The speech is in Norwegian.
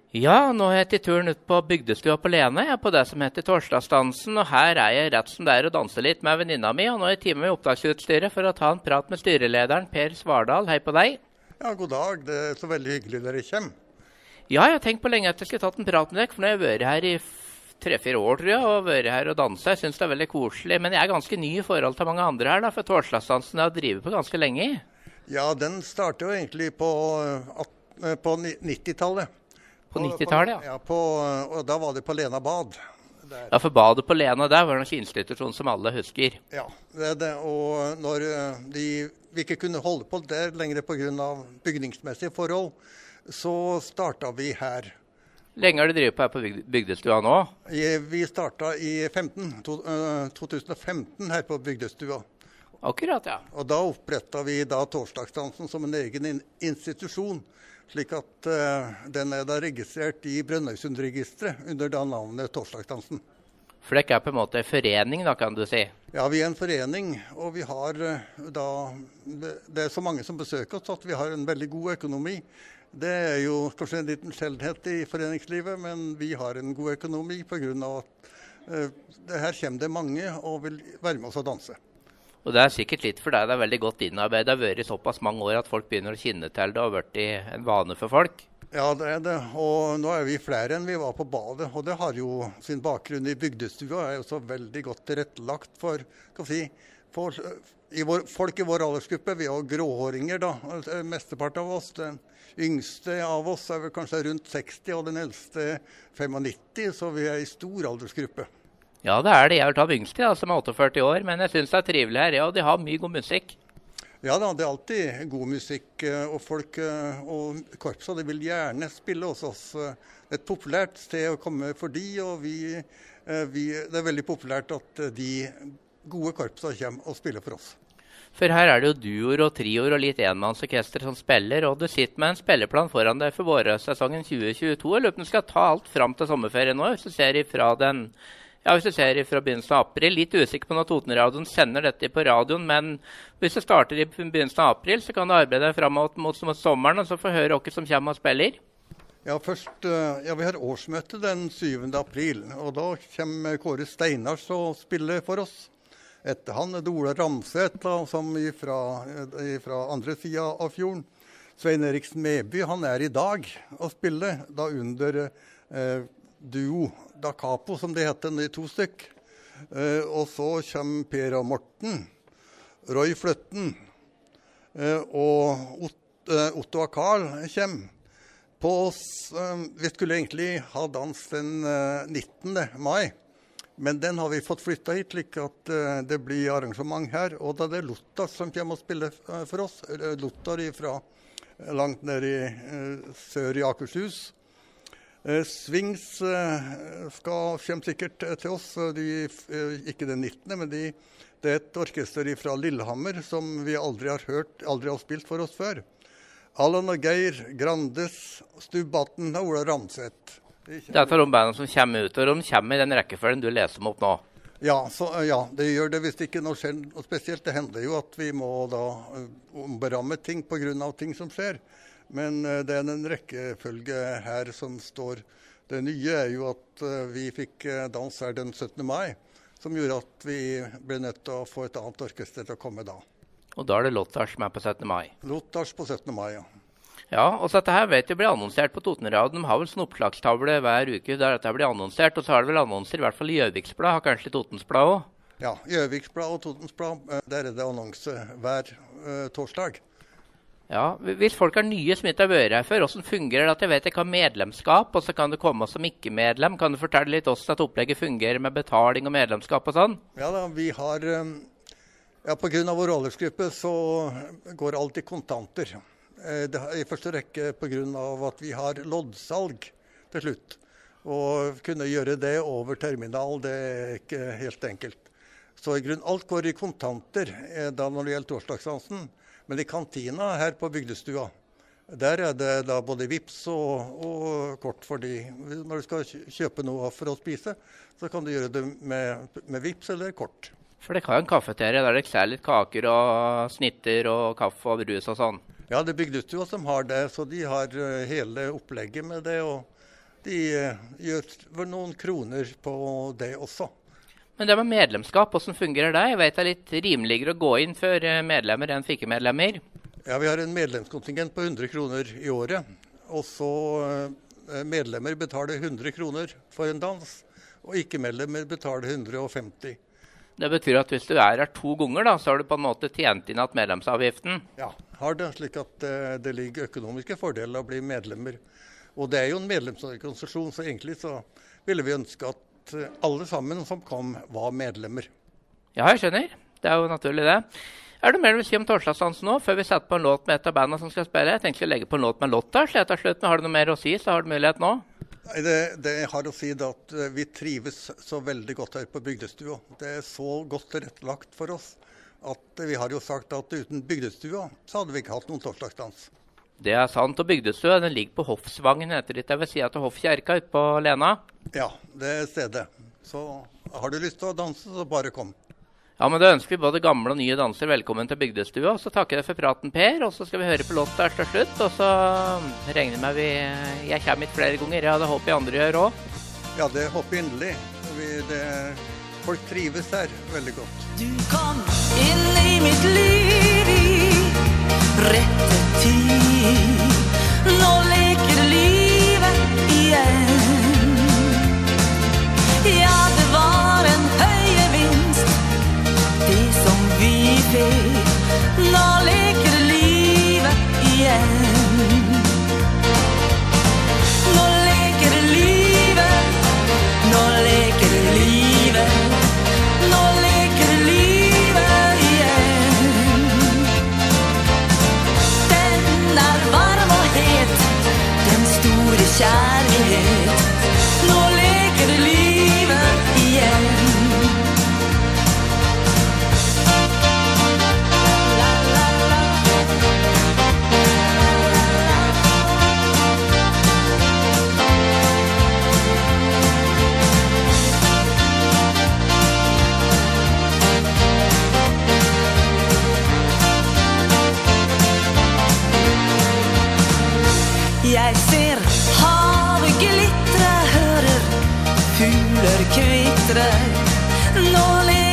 Ja, nå er jeg til turen ut på bygdestua på Lene, jeg er på det som heter Torsdagsdansen, og her er jeg rett som det er å danse litt med venninna mi, og nå er jeg i time med opptaksutstyret for å ta en prat med styrelederen Per Svardal. Hei på deg. Ja, god dag. Det er så veldig hyggelig dere kommer. Ja, jeg har tenkt på lenge at jeg skulle tatt en prat med deg, for nå har jeg vært her i 3-4 år, tror jeg, og vært her og danset. Jeg synes det er veldig koselig, men jeg er ganske ny i forhold til mange andre her, da, for Torsdagsdansen har drivet på ganske lenge. Ja, den startet jo egentlig på 90-tallet. På 90-tallet, ja. Ja, og da var det på Lena Bad. Ja, for badet på Lena der var nok institusjon som alle husker. Ja, det. Og når vi ikke kunne holde på der lenger på grunn av bygningsmessige forhold, så startet vi her. Lenge har du drevet på her på bygdestua nå? Vi startet i 2015 her på bygdestua. Akkurat, ja. Og da opprettet vi da Torsdagsdansen som en egen institusjon, slik at den er da registrert i Brønnøysundregisteret under da navnet Torsdagsdansen. For det er på en måte en forening da, kan du si? Ja, vi er en forening, og vi har da, det er så mange som besøker oss at vi har en veldig god økonomi. Det er jo kanskje en liten sjeldenhet i foreningslivet, men vi har en god økonomi på grunn av at her kommer det mange og vil være med oss og danse. Og det er sikkert litt for deg, det er veldig godt innarbeidet. Det har vært såpass mange år at folk begynner å kjenne til det og har vært en vane for folk. Ja, det er det. Og nå er vi flere enn vi var på badet, og det har jo sin bakgrunn i bygdestua. Det er jo så veldig godt tilrettelagt for, folk i vår aldersgruppe. Vi er jo gråhåringer da, mesteparten av oss. Den yngste av oss er vel kanskje rundt 60, og den eldste 95, så vi er i stor aldersgruppe. Ja, det er det. Jeg vil ta yngste, som er 48 år, men jeg synes det er trivelig her. Ja, de har mye god musikk. Ja da, det er alltid god musikk, og folk og korpsa de vil gjerne spille hos oss. Det er et populært sted å komme for de, og det er veldig populært at de gode korpsa kommer og spiller for oss. For her er det jo duoer og trioer og litt enmannsorkester som spiller, og du sitter med en spilleplan foran deg for vårsesongen 2022. Jeg lurer på om du skal ta alt fram til sommerferien nå, hvis du ser ifra begynnelsen av april. Litt usikker på når Totenradioen sender dette på radioen, men hvis du starter i begynnelsen av april, så kan du arbeide deg frem mot sommeren, og så få høre dere som kommer og spiller. Ja, vi har årsmøte den 7. april, og da kommer Kåre Steinars og spiller for oss. Etter han er det Ola Ramseth, som fra andre siden av fjorden. Svein Eriksen Meby, han er i dag og spiller, da under duo da Capo, som det heter, i 2 stykk. Og så kommer Per og Morten, Roy Fløtten og Otto og Karl kommer. Vi skulle egentlig ha dans den 19. mai, men den har vi fått flyttet hit, slik at det blir arrangement her. Og da det er Lottar som kommer og spiller for oss, Lottar fra langt ned i sør i Akershus. Svings kommer sikkert til oss, ikke den 19., men det er et orkester fra Lillehammer som vi aldri har spilt for oss før. Allan og Geir, Grandes, Stubbatten og Ola Ramseth. Det er de bandene som kommer ut, og de kommer i den rekkefølgen du leser om opp nå. Ja, det gjør det hvis det ikke noe skjer noe spesielt. Det hender jo at vi må da omberamme ting på grunn av ting som skjer. Men det er en rekkefølge her som står. Det nye er jo at vi fikk dans her den 17. mai, som gjorde at vi ble nødt til å få et annet orkester til å komme da. Og da er det Lottars som er på 17. mai? Lottars på 17. mai, ja. Ja, og så dette her vet jeg blir annonsert på Totenradioen. De har vel sånn oppslagstavle hver uke der dette blir annonsert, og så har det vel annonser, i hvert fall i Gjøviksblad, har kanskje Totensblad også? Ja, Gjøviksblad og Totensblad, der er det annonse hver torsdag. Ja, hvis folk er nye som ikke har vært her før, hvordan fungerer det at jeg vet ikke har medlemskap, og så kan du komme som ikke-medlem? Kan du fortelle litt også at opplegget fungerer med betaling og medlemskap og sånn? Ja da, vi har, på grunn av vår aldersgruppe så går alt i kontanter. I første rekke på grunn av at vi har loddsalg til slutt. Og kunne gjøre det over terminal, det er ikke helt enkelt. Så i grunn alt går i kontanter da når det gjelder torsdagsdansen. Men i kantina her på bygdestua, der er det da både vips og kort for de. Når du skal kjøpe noe for å spise, så kan du gjøre det med vips eller kort. For det har jo en kafeterie der det er litt kaker og snitter og kaffe og brus og sånn. Ja, det er bygdestua som har det, så de har hele opplegget med det. Og de gjør noen kroner på det også. Men det med medlemskap, hvordan fungerer det? Jeg vet det er litt rimeligere å gå inn for medlemmer enn for ikke-medlemmer. Ja, vi har en medlemskontingent på 100 kroner i året. Og så medlemmer betaler 100 kroner for en dans, og ikke-medlemmer betaler 150. Det betyr at hvis du er her 2 ganger, da, så har du på en måte tjent inn at medlemsavgiften. Ja, har det, slik at det ligger økonomiske fordeler å bli medlemmer. Og det er jo en medlemsorganisasjon, så egentlig så ville vi ønske at alle sammen som kom var medlemmer. Ja, jeg skjønner. Det er jo naturlig det. Er det mer du vil si om torsdagsdansen nå, før vi setter på en låt med et av bandene som skal spille? Jeg tenkte å legge på en låt med Lotta, så etter slutt, men har du noe mer å si, så har du mulighet nå. Det jeg har å si er at vi trives så veldig godt her på Bygdestua. Det er så godt tilrettelagt for oss at vi har jo sagt at uten Bygdestua så hadde vi ikke hatt noen torsdagsdans. Det er sant, og Bygdestua den ligger på Hoffsvangen, heter det, ved siden av Hoffkjerka ute på Lena. Ja, det er stedet. Så har du lyst til å danse, så bare kom. Ja, men da ønsker vi både gamle og nye dansere velkommen til Bygdestua, og så takker jeg for praten, Per, og så skal vi høre på låta til slutt, og så regner jeg med jeg kommer hit flere ganger, ja, det håper jeg andre gjør også. Ja, det håper jeg inderlig. Folk trives her veldig godt. Du kom inn i mitt liv i rette tid. Nå leker livet igjen. Ja, det var en høyevinst, det som vi fikk. Nå leker livet igjen. Nå leker livet, nå leker livet. Nå leker livet igjen. Den er varm og het, den store kjærlighet. Nå leker livet igjen. La, la, la. Jeg ser havet glitre, hører fugler kvitre. Nå leker